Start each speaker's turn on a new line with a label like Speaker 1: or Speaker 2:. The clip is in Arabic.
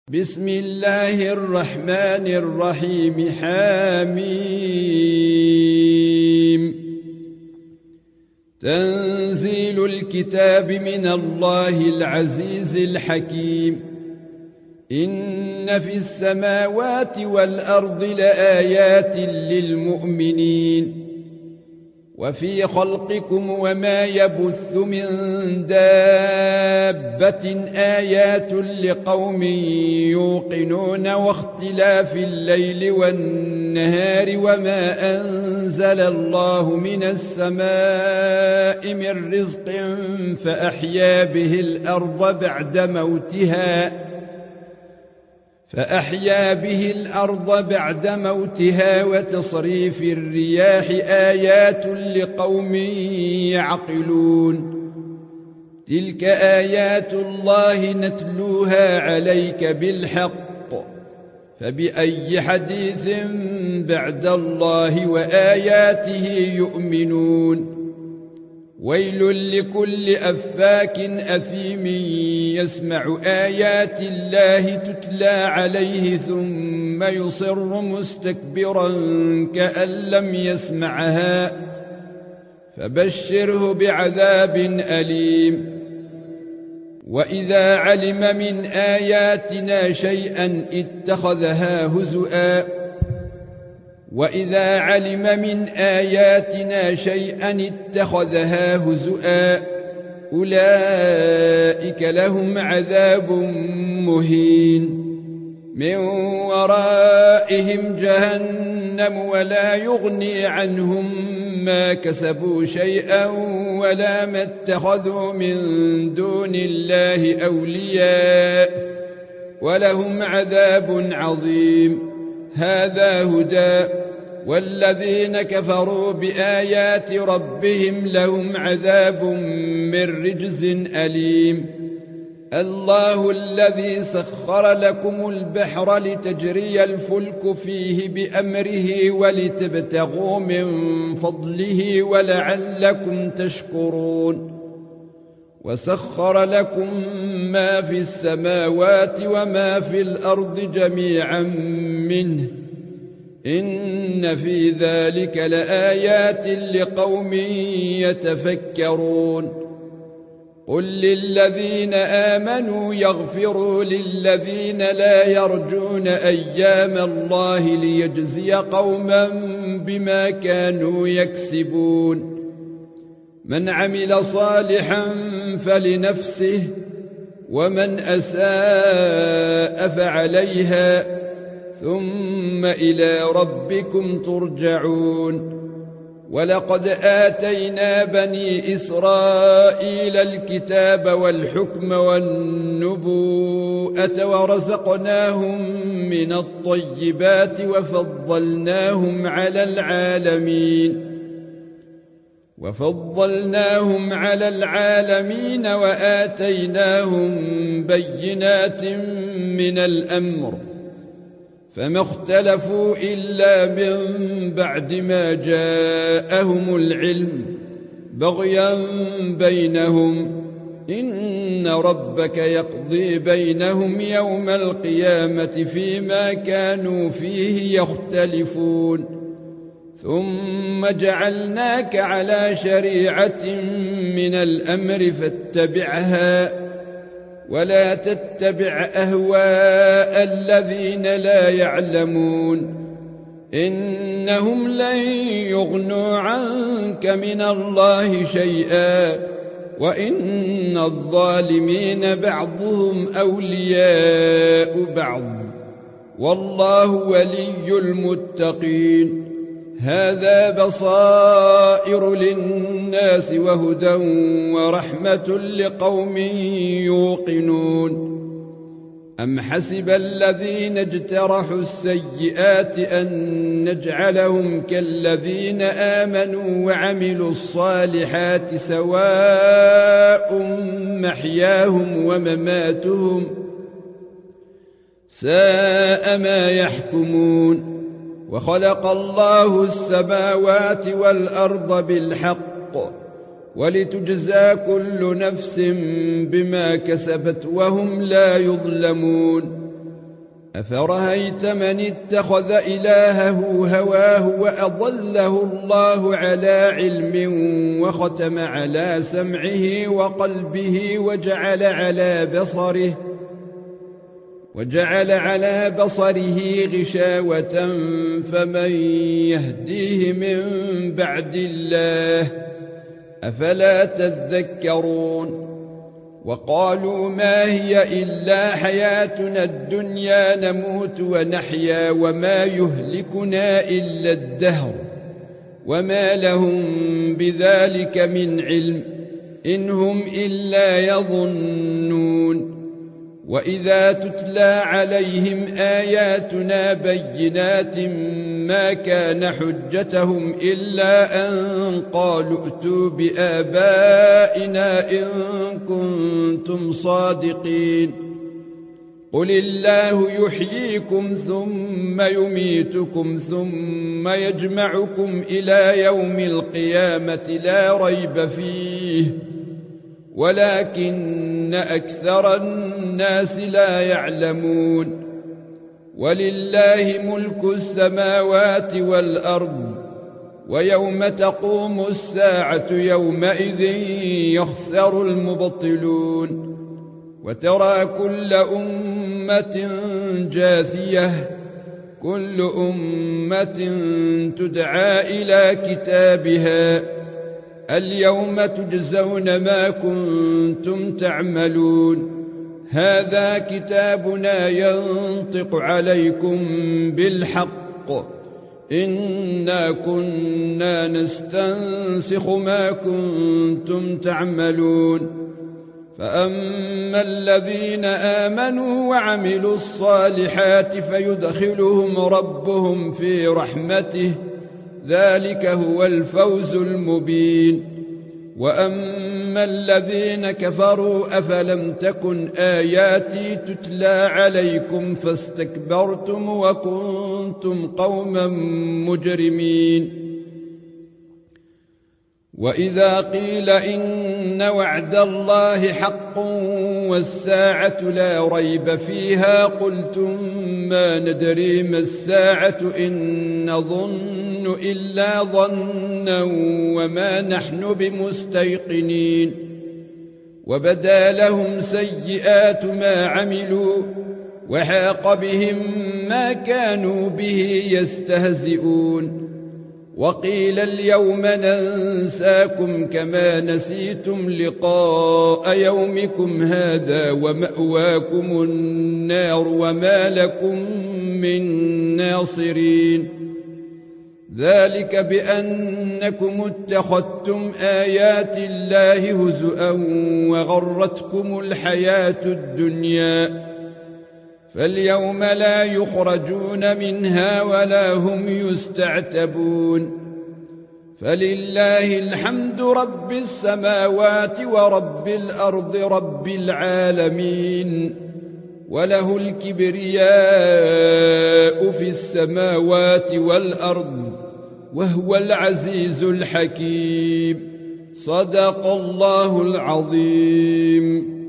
Speaker 1: بسم الله الرحمن الرحيم. حميم. تنزيل الكتاب من الله العزيز الحكيم. إن في السماوات والأرض لآيات للمؤمنين وفي خلقكم وما يبث من دابة آيات لقوم يوقنون واختلاف الليل والنهار وما أنزل الله من السماء من رزق فأحيا به الأرض بعد موتها وتصريف الرياح آيات لقوم يعقلون. تلك آيات الله نتلوها عليك بالحق فبأي حديث بعد الله وآياته يؤمنون. ويل لكل أفاك أثيم يسمع آيات الله تتلى عليه ثم يصر مستكبرا كأن لم يسمعها فبشره بعذاب أليم. وإذا علم من آياتنا شيئا اتخذها هزؤا أولئك لهم عذاب مهين من ورائهم جهنم ولا يغني عنهم ما كسبوا شيئا ولا ما اتخذوا من دون الله أولياء ولهم عذاب عظيم. هذا هدى والذين كفروا بآيات ربهم لهم عذاب من رجز أليم. الله الذي سخر لكم البحر لتجري الفلك فيه بأمره ولتبتغوا من فضله ولعلكم تشكرون. وسخر لكم ما في السماوات وما في الأرض جميعا منه إن في ذلك لآيات لقوم يتفكرون. قل للذين آمنوا يغفروا للذين لا يرجون أيام الله ليجزي قوما بما كانوا يكسبون. من عمل صالحا فلنفسه ومن أساء فعليها ثم إلى ربكم ترجعون. ولقد آتينا بني إسرائيل الكتاب والحكم والنبوءة ورزقناهم من الطيبات وفضلناهم على العالمين وآتيناهم بينات من الأمر فما اختلفوا إلا من بعد ما جاءهم العلم بغيا بينهم. إن ربك يقضي بينهم يوم القيامة فيما كانوا فيه يختلفون. ثم جعلناك على شريعة من الأمر فاتبعها ولا تتبع أهواء الذين لا يعلمون. إنهم لن يغنوا عنك من الله شيئا وإن الظالمين بعضهم أولياء بعض والله ولي المتقين. هذا بصائر للناس وهدى ورحمة لقوم يوقنون. أم حسب الذين اجترحوا السيئات أن نجعلهم كالذين آمنوا وعملوا الصالحات سواء محياهم ومماتهم ساء ما يحكمون. وخلق الله السماوات والأرض بالحق ولتجزى كل نفس بما كسبت وهم لا يظلمون. أفرأيت من اتخذ إلهه هواه وأضله الله على علم وختم على سمعه وقلبه وجعل على بصره غشاوة فمن يهديه من بعد الله أفلا تذكرون وقالوا ما هي إلا حياتنا الدنيا نموت ونحيا وما يهلكنا إلا الدهر وما لهم بذلك من علم إن هم إلا يظنون وإذا تتلى عليهم آياتنا بينات ما كان حجتهم إلا أن قالوا ائتوا بآبائنا إن كنتم صادقين قل الله يحييكم ثم يميتكم ثم يجمعكم إلى يوم القيامة لا ريب فيه ولكن أكثر الناس لا يعلمون ولله ملك السماوات والأرض ويوم تقوم الساعة يومئذ يخسر المبطلون وترى كل أمة جاثية كل أمة تدعى إلى كتابها اليوم تجزون ما كنتم تعملون هذا كتابنا ينطق عليكم بالحق إنا كنا نستنسخ ما كنتم تعملون فأما الذين آمنوا وعملوا الصالحات فيدخلهم ربهم في رحمته ذلك هو الفوز المبين وأما الذين كفروا أفلم تكن آياتي تتلى عليكم فاستكبرتم وكنتم قوما مجرمين وإذا قيل إن وعد الله حق والساعة لا ريب فيها قلتم ما ندري ما الساعة إن نظن إلا ظنا وما نحن بمستيقنين وبدا لهم سيئات ما عملوا وحاق بهم ما كانوا به يستهزئون وقيل اليوم ننساكم كما نسيتم لقاء يومكم هذا ومأواكم النار وما لكم من ناصرين ذلك بأنكم اتخذتم آيات الله هزؤا وغرتكم الحياة الدنيا فاليوم لا يخرجون منها ولا هم يستعتبون فلله الحمد رب السماوات ورب الأرض رب العالمين وله الكبرياء في السماوات والأرض وهو العزيز الحكيم صدق الله العظيم.